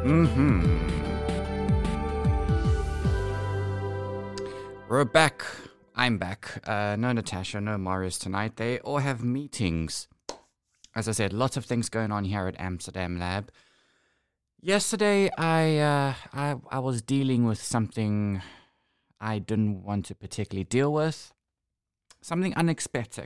We're back. I'm back. No Natasha, no Marius tonight. They all have meetings. As I said, lots of things going on here at Amsterdam Lab. Yesterday, I was dealing with something I didn't want to particularly deal with. Something unexpected.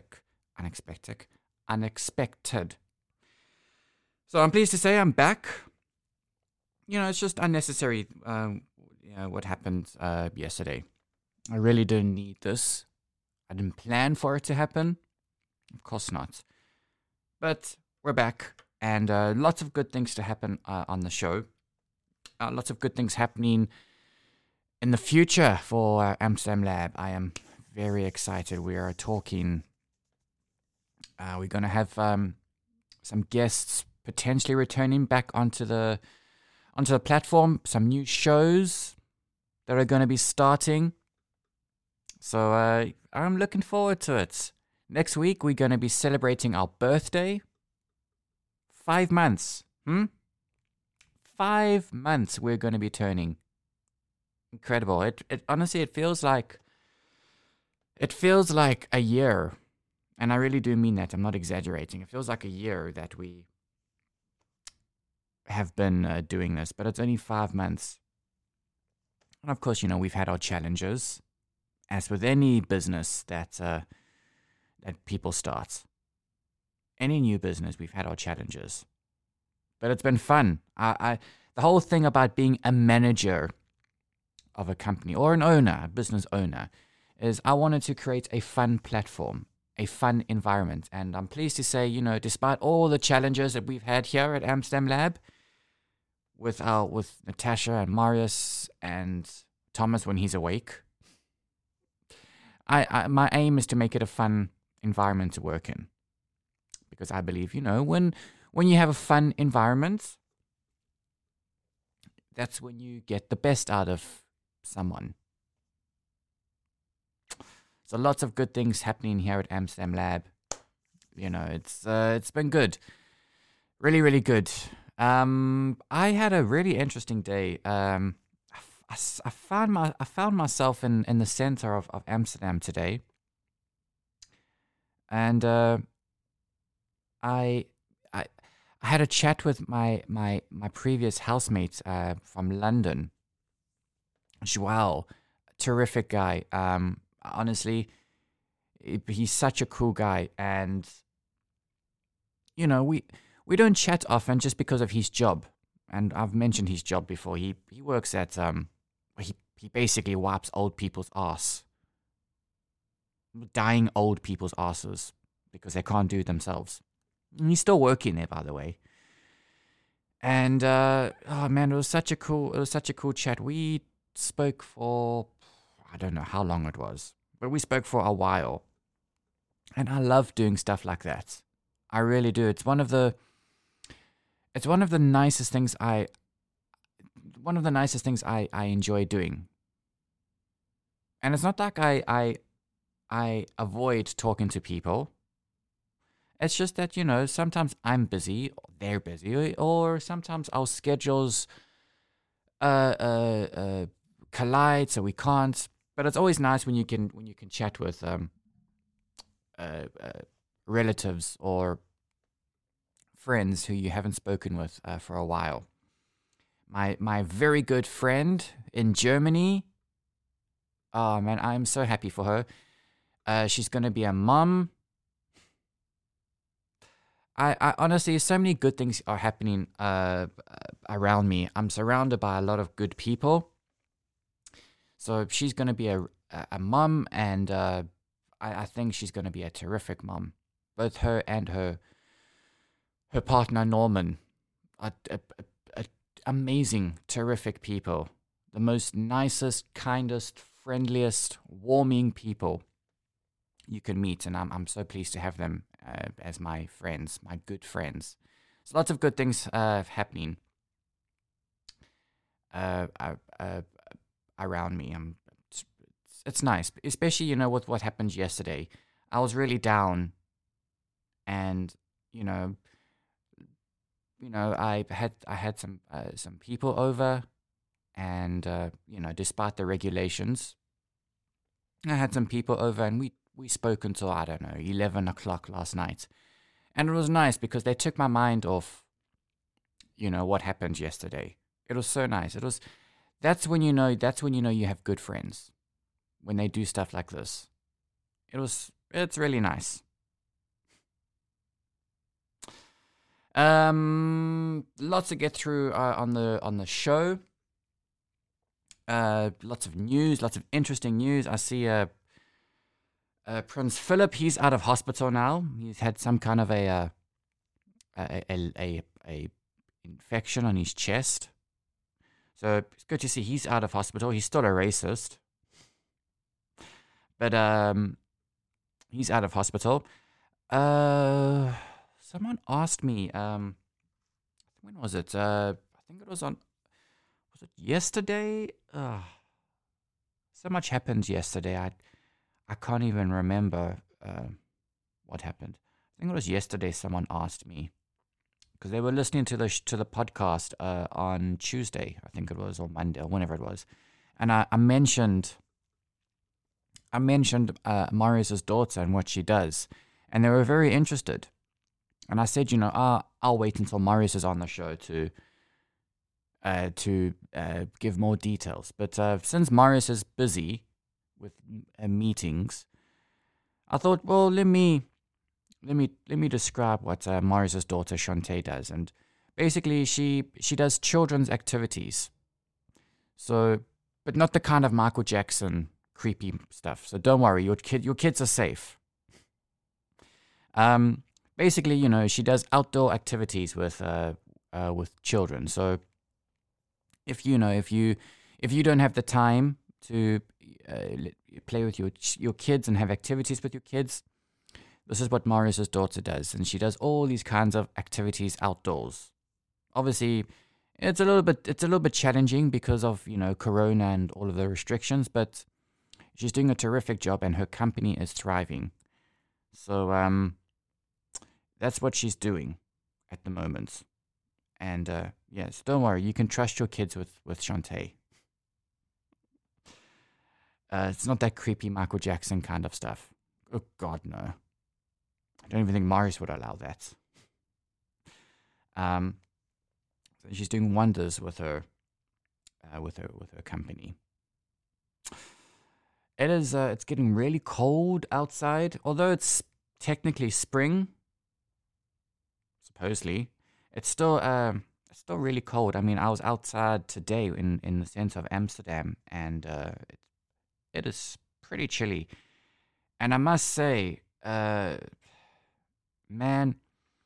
So I'm pleased to say I'm back. You know, it's just unnecessary, what happened yesterday. I really didn't need this. I didn't plan for it to happen. Of course not. But we're back, and lots of good things to happen on the show. Lots of good things happening in the future for Amsterdam Lab. I am very excited. We are talking. We're going to have some guests potentially returning back onto the platform. Some new shows that are going to be starting. So I'm looking forward to it. Next week, we're going to be celebrating our birthday. 5 months. 5 months we're going to be turning. Incredible. It honestly, it feels like a year. And I really do mean that. I'm not exaggerating. It feels like a year that we have been doing this. But it's only 5 months. And of course, we've had our challenges. As with any business that people start, any new business, we've had our challenges, but it's been fun. The whole thing about being a manager of a company or a business owner, is I wanted to create a fun platform, a fun environment, and I'm pleased to say, despite all the challenges that we've had here at Amsterdam Lab, with Natasha and Marius and Thomas when he's awake. My aim is to make it a fun environment to work in, because I believe, when you have a fun environment, that's when you get the best out of someone. So lots of good things happening here at Amsterdam Lab. It's been good, really, really good. I had a really interesting day. I found myself in the center of Amsterdam today, and I had a chat with my previous housemate from London, Joao, terrific guy. Honestly, he's such a cool guy, and we don't chat often just because of his job. And I've mentioned his job before. He works at he basically wipes old people's ass, dying old people's asses, because they can't do it themselves. And he's still working there, by the way. And oh man, it was such a cool chat. We spoke for, I don't know how long it was, but we spoke for a while. And I love doing stuff like that. I really do. It's one of the nicest things I enjoy doing. And it's not like I avoid talking to people. It's just that, sometimes I'm busy, or they're busy, or sometimes our schedules collide, so we can't. But it's always nice when you can chat with relatives or friends who you haven't spoken with for a while. My very good friend in Germany. Oh man, I'm so happy for her. She's going to be a mom. I honestly, so many good things are happening around me. I'm surrounded by a lot of good people. So she's going to be a mom, and I think she's going to be a terrific mom. Both her and her partner Norman are amazing, terrific people. The most nicest, kindest, friendliest, warming people you can meet, and I'm so pleased to have them as my friends, my good friends. So lots of good things happening around me. It's nice, especially with what happened yesterday. I was really down, and I had some people over, and despite the regulations, I had some people over, and we spoke until, I don't know, 11 o'clock last night, and it was nice because they took my mind off, what happened yesterday. It was so nice. That's when you know you have good friends, when they do stuff like this. It's really nice. Lots to get through on the show. Lots of news, lots of interesting news. I see Prince Philip. He's out of hospital now. He's had some kind of a infection on his chest. So it's good to see he's out of hospital. He's still a racist, but he's out of hospital. Someone asked me, when was it? I think it was it yesterday? So much happened yesterday. I can't even remember what happened. I think it was yesterday someone asked me, because they were listening to the podcast on Tuesday, I think it was, or Monday, or whenever it was. And I mentioned Marius's daughter and what she does. And they were very interested. And I said, I'll wait until Marius is on the show to give more details. But since Marius is busy with meetings, I thought, well, let me describe what Marius's daughter Shantae does. And basically, she does children's activities. So, but not the kind of Michael Jackson creepy stuff. So don't worry, your kids are safe. Basically, she does outdoor activities with children. So if you don't have the time to play with your kids and have activities with your kids, this is what Marius's daughter does, and she does all these kinds of activities outdoors. Obviously, it's a little bit challenging because of Corona and all of the restrictions, but she's doing a terrific job, and her company is thriving. So that's what she's doing at the moment. And yes, don't worry, you can trust your kids with Shantae. It's not that creepy Michael Jackson kind of stuff. Oh God, no. I don't even think Marius would allow that. So she's doing wonders with her company. It's getting really cold outside, although it's technically spring. Supposedly, it's still really cold. I mean, I was outside today in the center of Amsterdam, and it is pretty chilly. And I must say, man,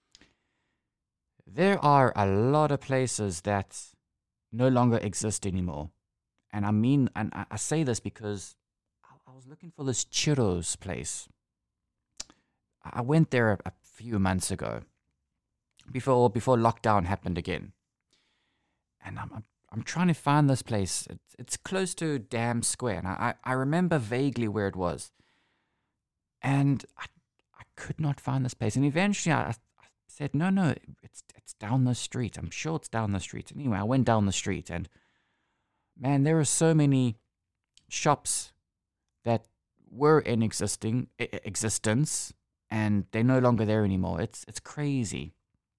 there are a lot of places that no longer exist anymore. And I say this because I was looking for this churros place. I went there a few months ago, before lockdown happened again. And I'm trying to find this place. It's close to Dam Square, and I remember vaguely where it was. And I could not find this place. And eventually I said, no, it's down the street. I'm sure it's down the street. Anyway, I went down the street, and man, there are so many shops that were in existence, and they're no longer there anymore. It's crazy.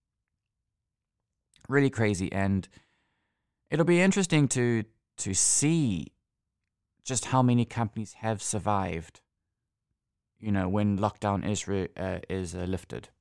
Really crazy. And it'll be interesting to see just how many companies have survived, when lockdown is lifted.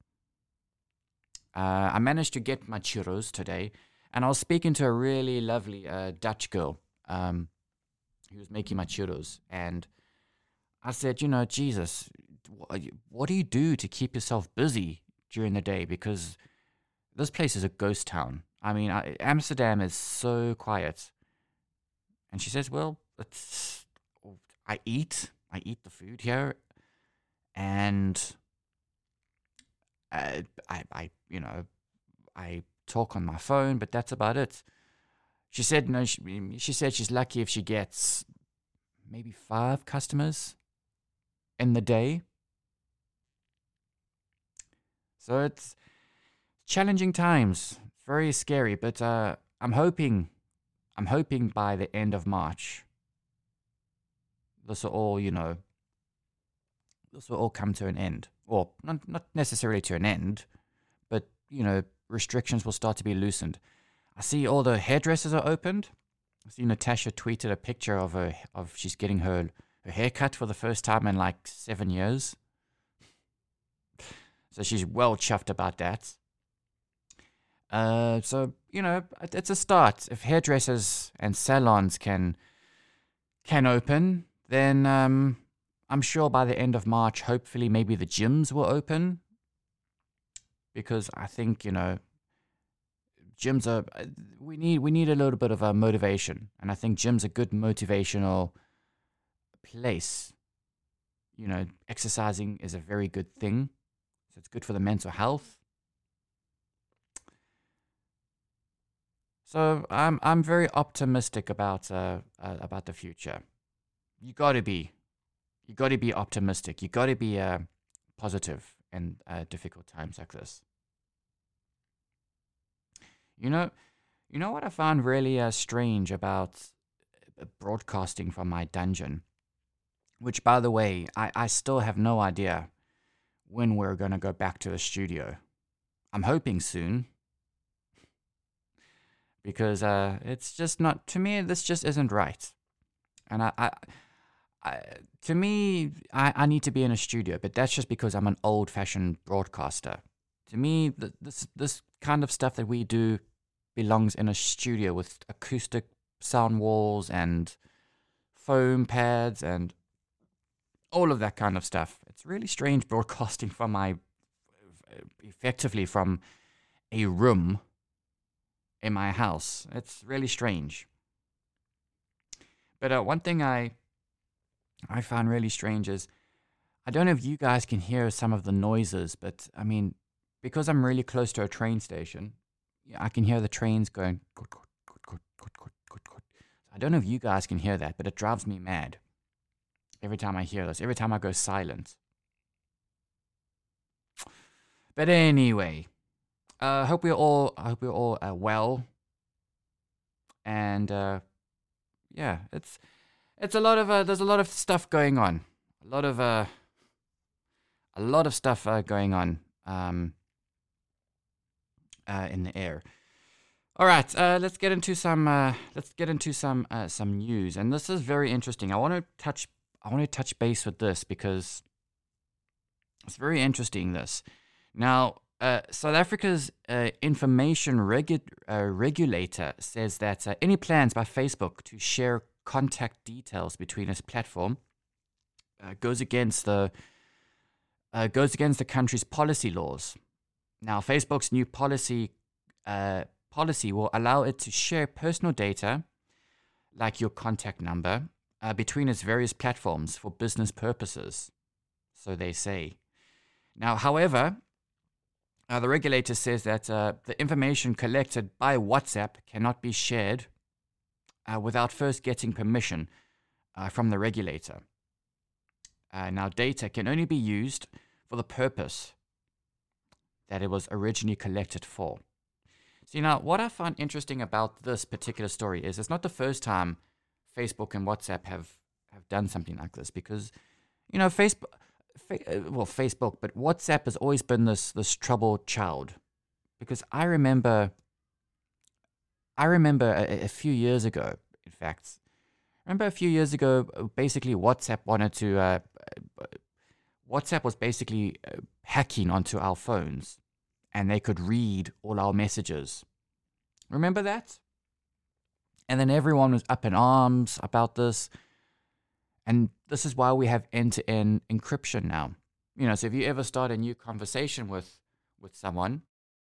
I managed to get my churros today, and I was speaking to a really lovely Dutch girl who was making my churros, and I said, Jesus, what do you do to keep yourself busy during the day? Because this place is a ghost town. I mean, Amsterdam is so quiet. And she says, well, I eat the food here, and I talk on my phone, but that's about it. She said, no, she said she's lucky if she gets maybe 5 customers in the day. So it's challenging times very scary. But I'm hoping by the end of March, this will all, this will all come to an end. Or not necessarily to an end, but, restrictions will start to be loosened. I see all the hairdressers are opened. I see Natasha tweeted a picture of she's getting her hair cut for the first time in like 7 years. So she's well chuffed about that. So, it's a start. If hairdressers and salons can open, then I'm sure by the end of March, hopefully maybe the gyms will open. Because I think, gyms are, we need a little bit of a motivation. And I think gyms are a good motivational place. Exercising is a very good thing. So it's good for the mental health. So I'm very optimistic about the future. You got to be optimistic. You got to be positive in difficult times like this. You know what I found really strange about broadcasting from my dungeon, which, by the way, I still have no idea when we're going to go back to the studio. I'm hoping soon. Because it's just not, to me, this just isn't right. And to me, I need to be in a studio, but that's just because I'm an old-fashioned broadcaster. To me, this kind of stuff that we do belongs in a studio with acoustic sound walls and foam pads and all of that kind of stuff. It's really strange broadcasting effectively from a room in my house. It's really strange. But one thing I found really strange is, I don't know if you guys can hear some of the noises, but I mean, because I'm really close to a train station, I can hear the trains going. I don't know if you guys can hear that, but it drives me mad every time I hear this. Every time I go silent. But anyway. I hope we're all well, and yeah, it's a lot of there's a lot of stuff going on, a lot of stuff going on in the air. All right, let's get into some news, and this is very interesting. I want to touch base with this because it's very interesting. This now. South Africa's information regulator says that any plans by Facebook to share contact details between its platform goes against the country's policy laws. Now, Facebook's new policy will allow it to share personal data, like your contact number, between its various platforms for business purposes. So they say. Now, however, the regulator says that the information collected by WhatsApp cannot be shared without first getting permission from the regulator. Now, data can only be used for the purpose that it was originally collected for. See, now, what I find interesting about this particular story is it's not the first time Facebook and WhatsApp have done something like this, because, Facebook, but WhatsApp has always been this troubled child, because I remember a few years ago, in fact, basically WhatsApp was basically hacking onto our phones, and they could read all our messages. Remember that? And then everyone was up in arms about this. And this is why we have end-to-end encryption now. So if you ever start a new conversation with someone,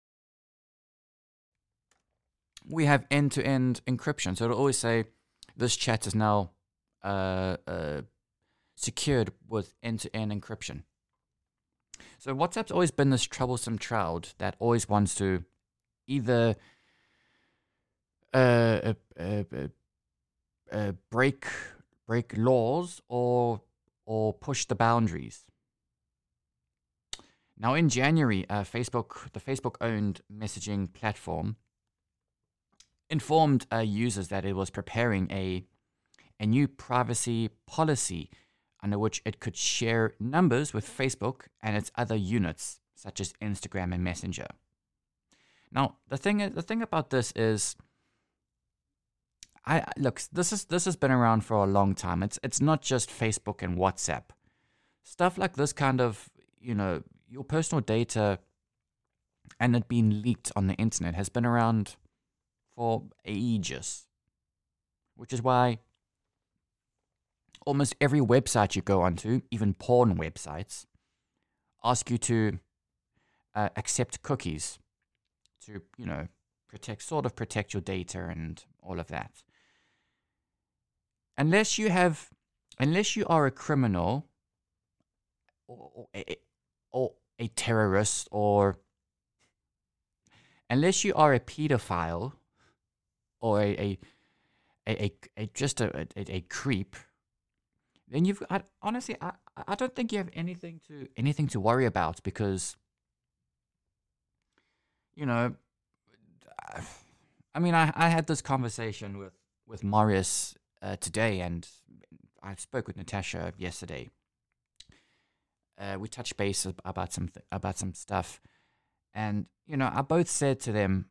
we have end-to-end encryption. So it'll always say, this chat is now secured with end-to-end encryption. So WhatsApp's always been this troublesome child that always wants to either break laws or push the boundaries. Now, in January, the Facebook-owned messaging platform informed users that it was preparing a new privacy policy under which it could share numbers with Facebook and its other units, such as Instagram and Messenger. Now, the thing about this is, look, this has been around for a long time. It's not just Facebook and WhatsApp. Stuff like this kind of, your personal data and it being leaked on the internet has been around for ages. Which is why almost every website you go onto, even porn websites, ask you to accept cookies to, protect your data and all of that. Unless you are a criminal or a terrorist, or unless you are a pedophile or a creep, then honestly, I don't think you have anything to worry about, because I had this conversation with Marius today, and I spoke with Natasha yesterday. We touched base about some stuff, and I both said to them,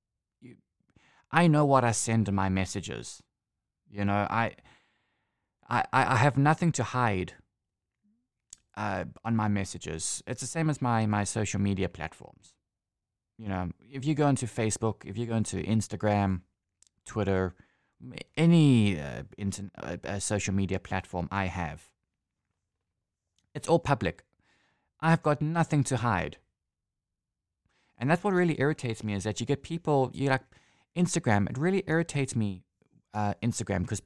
I know what I send in my messages. I have nothing to hide on my messages. It's the same as my social media platforms. If you go into Facebook, if you go into Instagram, Twitter, any social media platform I have, it's all public. I've got nothing to hide. And that's what really irritates me, is that you get people, Instagram, it really irritates me, Instagram, because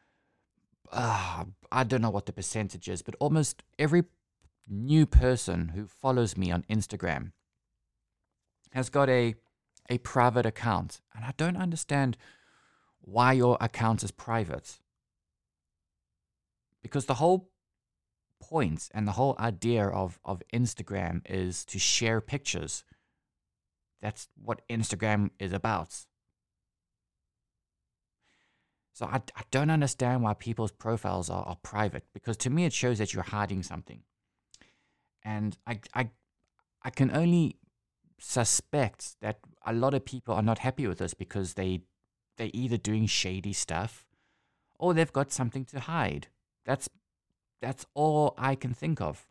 I don't know what the percentage is, but almost every new person who follows me on Instagram has got a private account. And I don't understand why your account is private. Because the whole point and the whole idea of Instagram is to share pictures. That's what Instagram is about. So I don't understand why people's profiles are private, because to me it shows that you're hiding something. And I can only suspect that a lot of people are not happy with this because they're either doing shady stuff or they've got something to hide. That's all I can think of.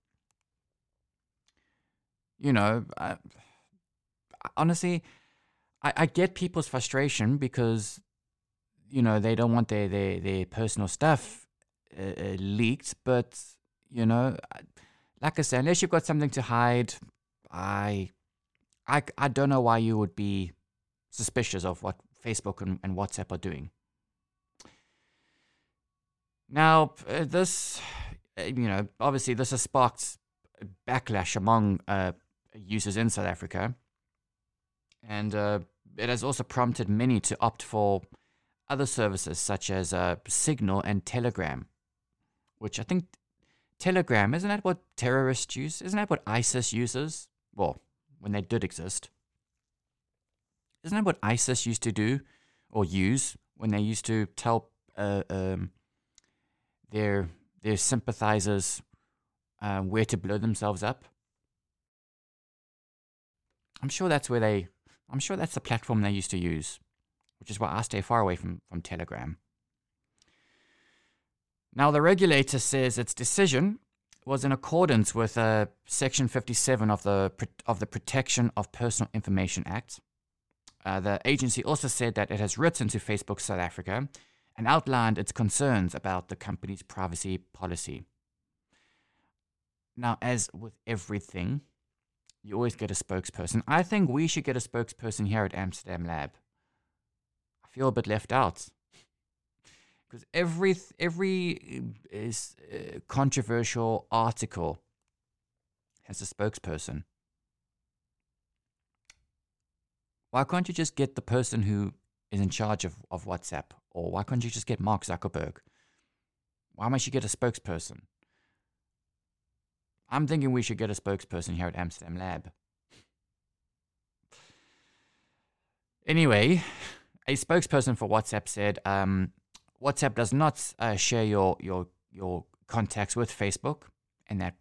Honestly, I get people's frustration because, they don't want their personal stuff leaked. But, like I said, unless you've got something to hide, I don't know why you would be suspicious of what Facebook and WhatsApp are doing. Now, this, obviously this has sparked backlash among users in South Africa. And it has also prompted many to opt for other services such as Signal and Telegram, which I think Telegram, isn't that what terrorists use? Isn't that what ISIS uses? Well, when they did exist. Isn't that what ISIS used to do or use when they used to tell their sympathizers where to blow themselves up? I'm sure that's the platform they used to use, which is why I stay far away from Telegram. Now, the regulator says its decision was in accordance with Section 57 of the Protection of Personal Information Act. The agency also said that it has written to Facebook South Africa and outlined its concerns about the company's privacy policy. Now, as with everything, you always get a spokesperson. I think we should get a spokesperson here at Amsterdam Lab. I feel a bit left out. Because every controversial article has a spokesperson. Why can't you just get the person who is in charge of WhatsApp? Or why can't you just get Mark Zuckerberg? Why must you get a spokesperson? I'm thinking we should get a spokesperson here at Amsterdam Lab. Anyway, A spokesperson for WhatsApp said WhatsApp does not share your contacts with Facebook, and that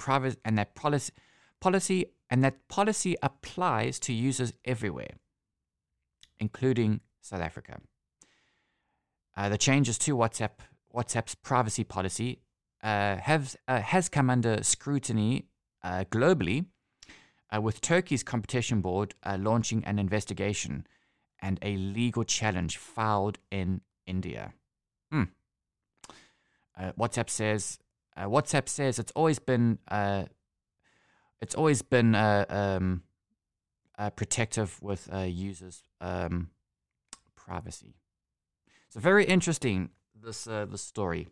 policy applies to users everywhere, including South Africa. The changes to WhatsApp's privacy policy has come under scrutiny globally, with Turkey's competition board launching an investigation and a legal challenge filed in India. WhatsApp says it's always been protective with users' privacy. So very interesting, this story.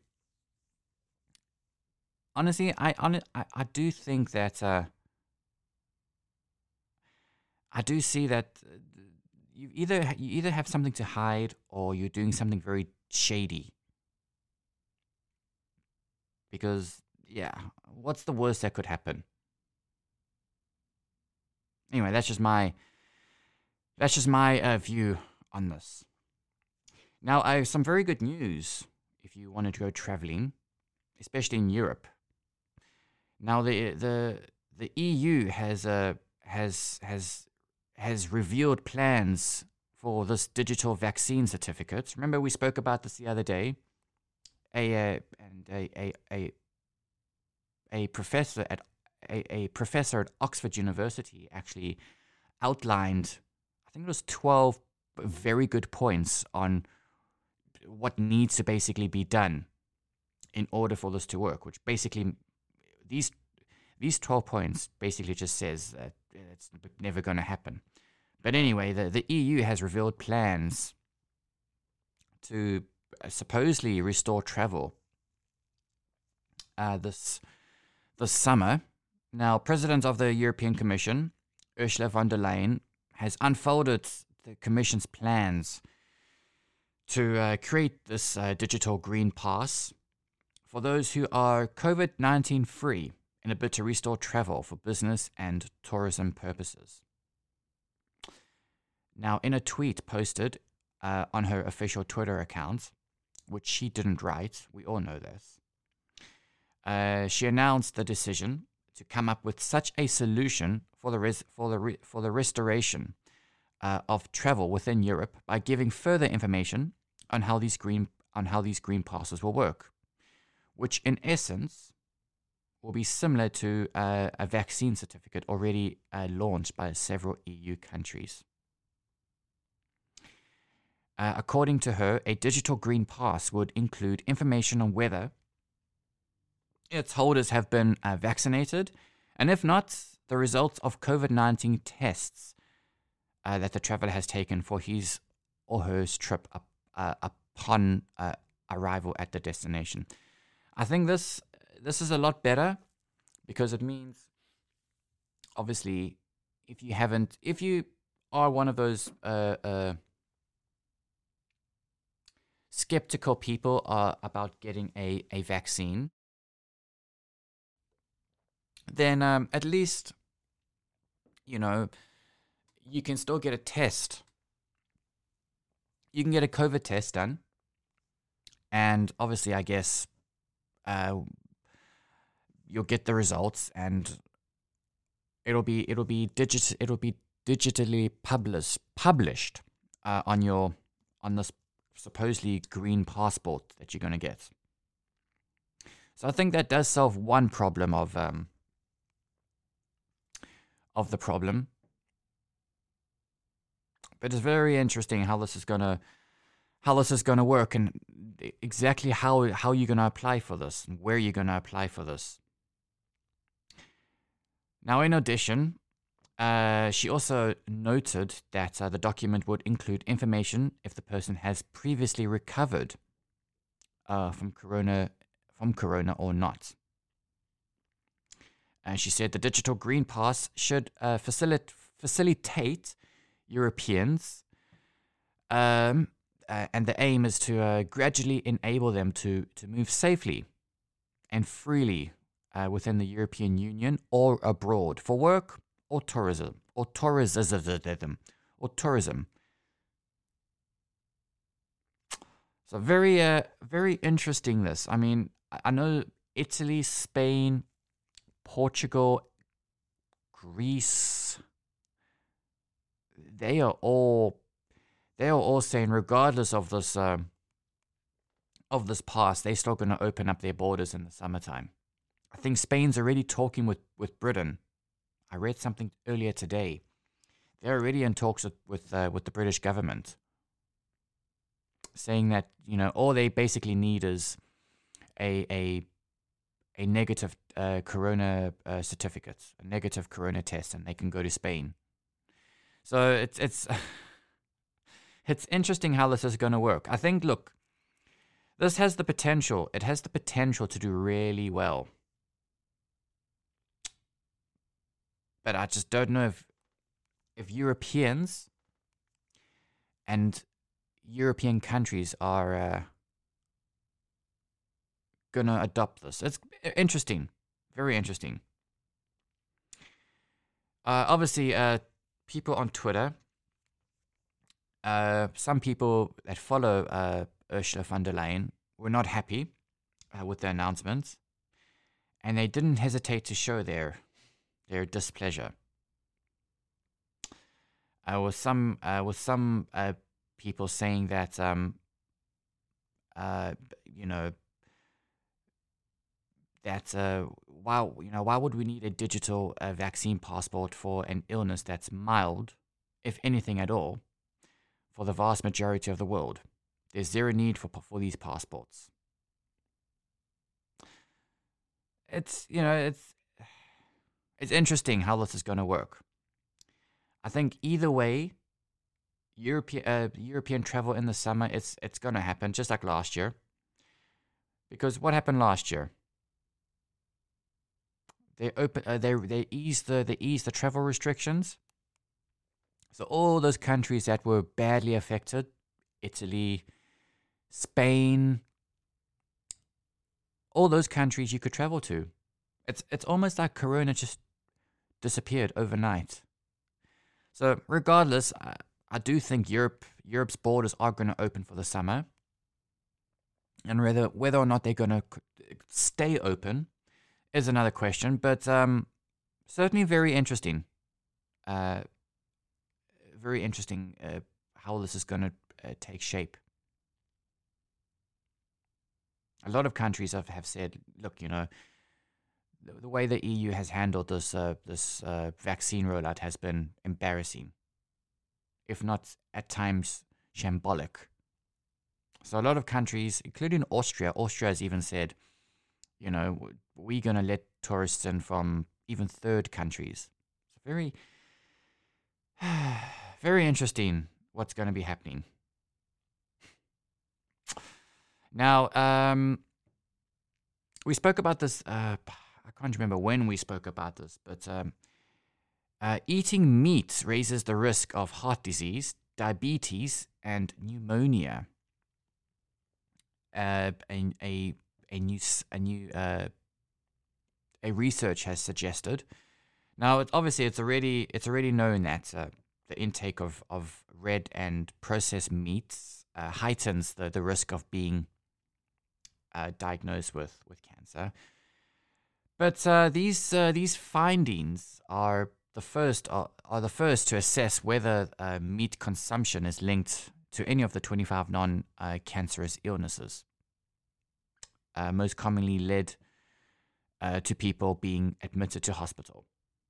Honestly, I do think that I do see that you either have something to hide, or you're doing something very shady. Because yeah, what's the worst that could happen? Anyway, that's just my view on this. Now, I have some very good news if you wanted to go traveling, especially in Europe. Now, the EU has revealed plans for this digital vaccine certificate. Remember, we spoke about this the other day. A professor at Oxford University actually outlined, I think it was 12 very good points on what needs to basically be done in order for this to work, which basically these 12 points basically just says that it's never going to happen. But anyway, the EU has revealed plans to supposedly restore travel this summer. Now, President of the European Commission, Ursula von der Leyen, has unfolded the Commission's plans to create this digital green pass for those who are COVID-19 free, in a bid to restore travel for business and tourism purposes. Now, in a tweet posted on her official Twitter account, which she didn't write, we all know this, she announced the decision to come up with such a solution for the restoration of travel within Europe by giving further information on how these green passes will work, which in essence will be similar to a vaccine certificate already launched by several EU countries. According to her, a digital green pass would include information on whether its holders have been vaccinated, and if not, the results of COVID-19 tests that the traveler has taken for his or her trip upon arrival at the destination. I think this is a lot better, because it means, obviously, if you are one of those skeptical people about getting a vaccine, then at least, you can still get a test. You can get a COVID test done, and obviously, I guess, you'll get the results, and it'll be digitally published on this supposedly green passport that you're going to get. So I think that does solve one problem of the problem. But it's very interesting how this is gonna work, and exactly how you're gonna apply for this, and where you're gonna apply for this. Now, in addition, she also noted that the document would include information if the person has previously recovered from corona or not. And she said the digital green pass should facilitate Europeans, and the aim is to gradually enable them to move safely and freely within the European Union or abroad for work or tourism. So very interesting. This, I mean, I know Italy, Spain, Portugal, Greece. They are all saying, regardless of this pass, they're still going to open up their borders in the summertime. I think Spain's already talking with Britain. I read something earlier today. They're already in talks with the British government, saying that all they basically need is a negative corona certificate, a negative corona test, and they can go to Spain. So it's it's interesting how this is going to work. I think, look, this has the potential. It has the potential to do really well. But I just don't know if Europeans and European countries are going to adopt this. It's interesting. Very interesting. Obviously, people on Twitter, some people that follow Ursula von der Leyen were not happy with the announcements, and they didn't hesitate to show their displeasure. With some people saying that why would we need a digital vaccine passport for an illness that's mild, if anything at all, for the vast majority of the world? There's zero need for these passports. It's interesting how this is going to work. I think either way, European travel in the summer, it's going to happen just like last year. Because what happened last year? They eased the travel restrictions. So all those countries that were badly affected, Italy, Spain, all those countries you could travel to. It's almost like Corona just disappeared overnight. So regardless, I do think Europe's borders are going to open for the summer, and whether or not they're going to stay open is another question. But certainly very interesting. Very interesting how this is going to take shape. A lot of countries have said, look, the way the EU has handled this vaccine rollout has been embarrassing, if not at times shambolic. So a lot of countries, including Austria has even said, we're going to let tourists in from even third countries. So very, very interesting what's going to be happening. Now, we spoke about this, I can't remember when we spoke about this, but eating meat raises the risk of heart disease, diabetes, and pneumonia. A research has suggested. Now, it's already known that the intake of red and processed meats heightens the risk of being diagnosed with cancer. But these findings are the first to assess whether meat consumption is linked to any of the 25 non-cancerous illnesses, most commonly led to people being admitted to hospital.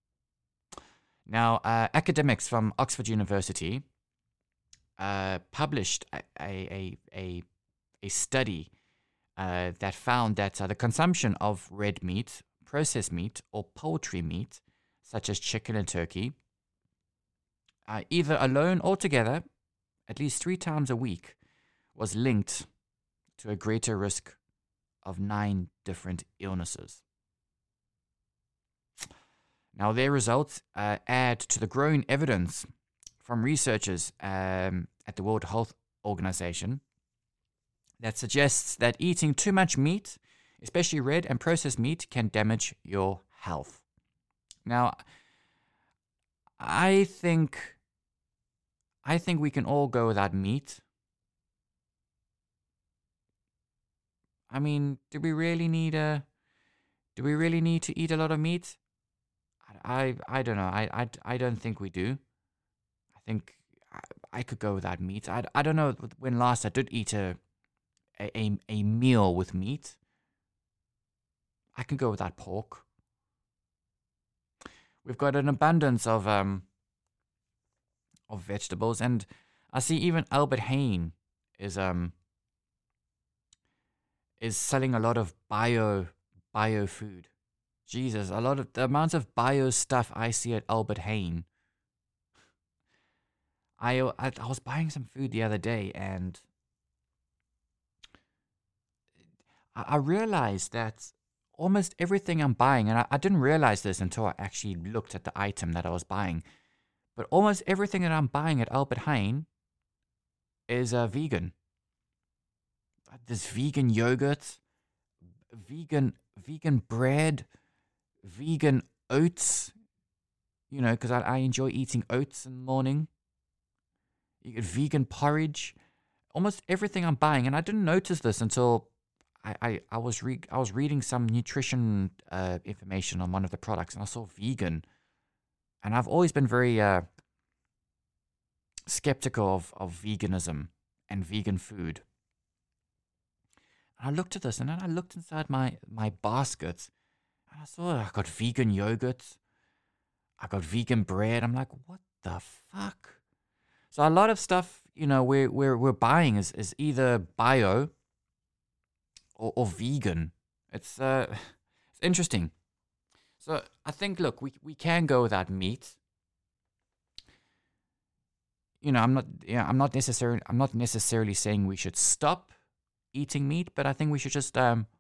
Now, academics from Oxford University published a study that found that the consumption of red meat, processed meat, or poultry meat, such as chicken and turkey, either alone or together, at least 3 times a week, was linked to a greater risk of 9 different illnesses. Now, their results add to the growing evidence from researchers at the World Health Organization that suggests that eating too much meat, especially red and processed meat, can damage your health. Now, I think we can all go without meat. I mean, do we really need to eat a lot of meat? I don't know. I don't think we do. I think I could go without meat. I don't know when last I did eat a meal with meat. I can go without pork. We've got an abundance of vegetables, and I see even Albert Heijn is selling a lot of bio food. Jesus, a lot of the amounts of bio stuff I see at Albert Heijn. I was buying some food the other day, and I realized that almost everything I'm buying, and I didn't realize this until I actually looked at the item that I was buying, but almost everything that I'm buying at Albert Heijn is vegan. There's vegan yogurt, vegan bread, vegan oats. You know, because I enjoy eating oats in the morning. You get vegan porridge. Almost everything I'm buying, and I didn't notice this until I was reading some nutrition information on one of the products, and I saw vegan, and I've always been very skeptical of veganism and vegan food. And I looked at this, and then I looked inside my basket, and I saw I got vegan yogurt, I got vegan bread. I'm like, what the fuck? So a lot of stuff, you know, we're buying is either bio or vegan. It's interesting. So I think, look, we can go without meat. You know, I'm not necessarily saying we should stop eating meat, but I think we should just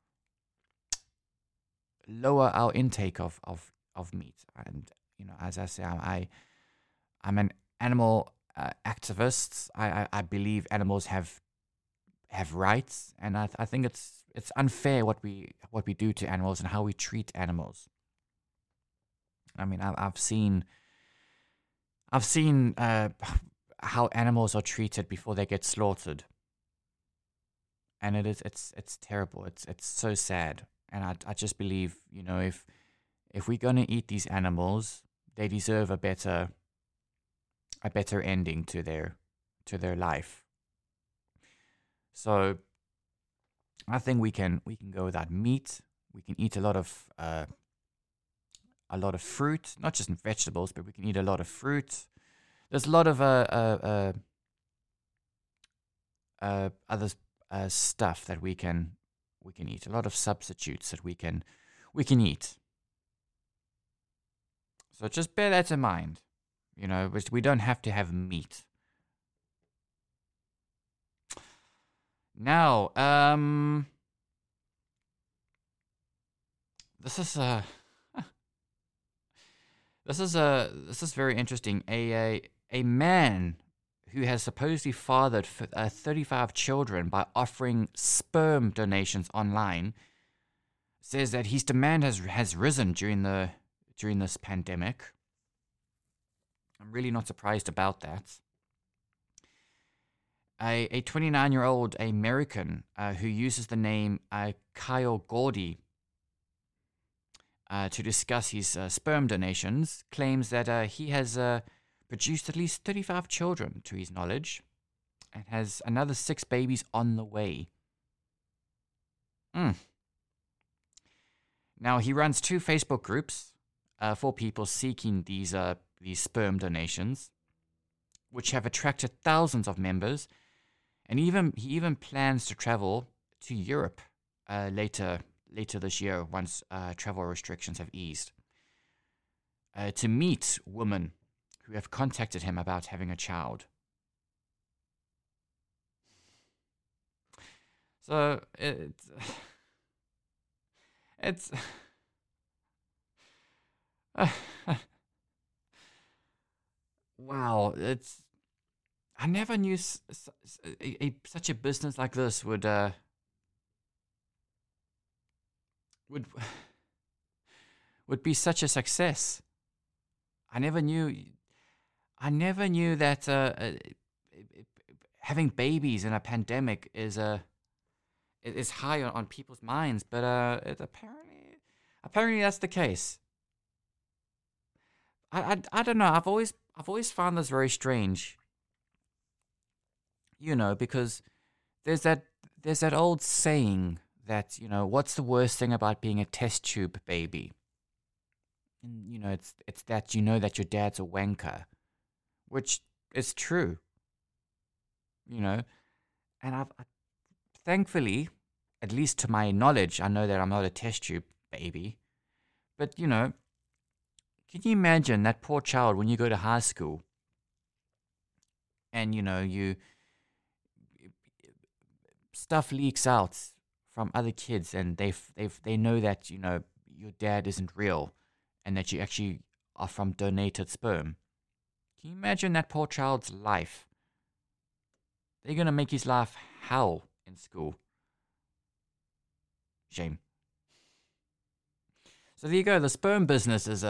lower our intake of meat. And you know, as I say, I'm an animal activist. I believe animals have rights, and I think it's unfair what we do to animals and how we treat animals. I mean, I've seen how animals are treated before they get slaughtered, and it's terrible. It's so sad, and I just believe, you know, if we're gonna eat these animals, they deserve a better ending to their life. So I think we can go without meat. We can eat a lot of fruit, not just vegetables, but we can eat a lot of fruit. There's a lot of other stuff that we can eat. A lot of substitutes that we can eat. So just bear that in mind. You know, we don't have to have meat. Now, this is very interesting. A man who has supposedly fathered 35 children by offering sperm donations online says that his demand has risen during this pandemic. I'm really not surprised about that. A 29-year-old American who uses the name Kyle Gordy to discuss his sperm donations claims that he has produced at least 35 children to his knowledge and has another 6 babies on the way. Now, he runs 2 Facebook groups for people seeking these sperm donations, which have attracted thousands of members, and he even plans to travel to Europe later this year once travel restrictions have eased, to meet women who have contacted him about having a child. So it's wow, I never knew such a business like this would be such a success. I never knew that having babies in a pandemic is is high on people's minds, but apparently that's the case. I don't know. I've always found this very strange. Because there's that old saying that, what's the worst thing about being a test tube baby? And it's that that your dad's a wanker, which is true. And thankfully, at least to my knowledge, I know that I'm not a test tube baby. But can you imagine that poor child when you go to high school, and you stuff leaks out from other kids, and they know that your dad isn't real, and that you actually are from donated sperm. Can you imagine that poor child's life? They're gonna make his life hell in school. Shame. So there you go. The sperm business is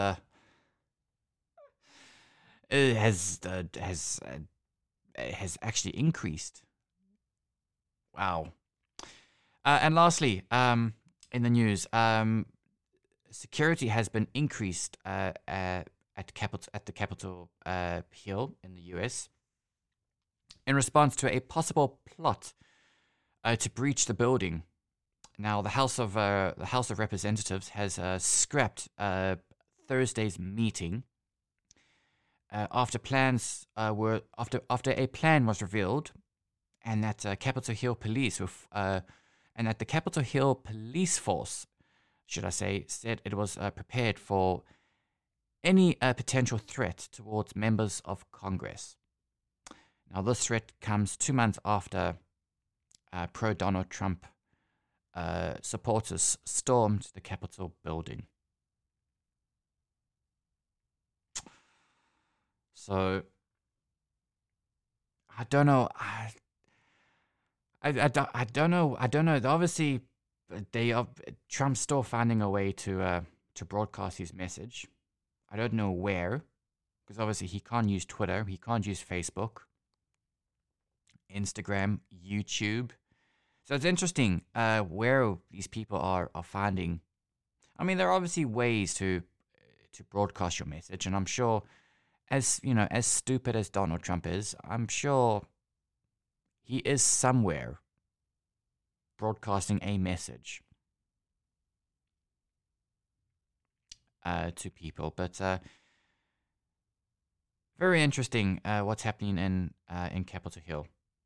has actually increased. Wow. And lastly, in the news, security has been increased at the Capitol Hill in the U.S. in response to a possible plot to breach the building. Now, the House of Representatives has scrapped Thursday's meeting after a plan was revealed, and that Capitol Hill police and that the Capitol Hill police force, should I say, said it was prepared for any potential threat towards members of Congress. Now, this threat comes 2 months after pro-Donald Trump supporters stormed the Capitol building. So, I don't know. I don't know. Obviously, Trump's still finding a way to broadcast his message. I don't know where, because obviously he can't use Twitter, he can't use Facebook, Instagram, YouTube. So it's interesting where these people are finding. I mean, there are obviously ways to broadcast your message, and I'm sure, as stupid as Donald Trump is, I'm sure he is somewhere broadcasting a message to people. But very interesting what's happening in Capitol Hill.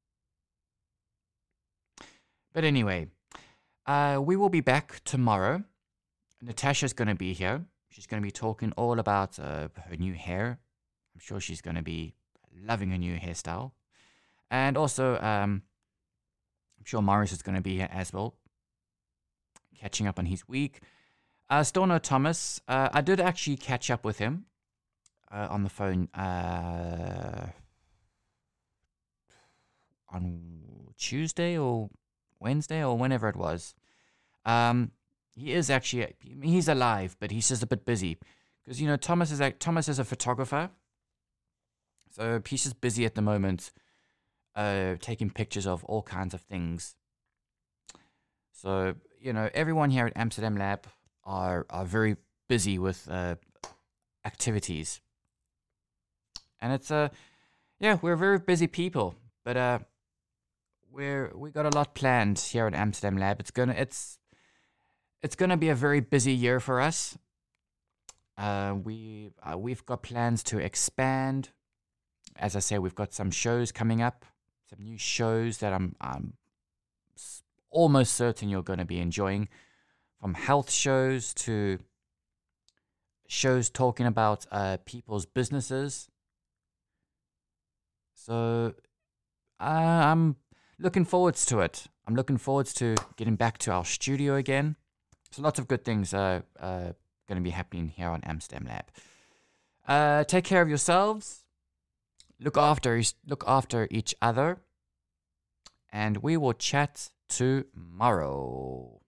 But anyway, we will be back tomorrow. Natasha's going to be here. She's going to be talking all about her new hair. I'm sure she's going to be loving her new hairstyle. And also, I'm sure Morris is going to be here as well, catching up on his week. Still no Thomas. I did actually catch up with him on the phone on Tuesday or Wednesday or whenever it was. He is actually, he's alive, but he's just a bit busy because Thomas is a photographer, so he's just busy at the moment, taking pictures of all kinds of things. So everyone here at Amsterdam Lab are very busy with activities, and it's we're very busy people, but we got a lot planned here at Amsterdam Lab. It's gonna be a very busy year for us. We've got plans to expand. As I say, we've got some shows coming up, some new shows that I'm almost certain you're going to be enjoying, from health shows to shows talking about people's businesses. So I'm looking forward to it. I'm looking forward to getting back to our studio again. So lots of good things are going to be happening here on Amsterdam Lab. Take care of yourselves. Look after each other. And we will chat tomorrow.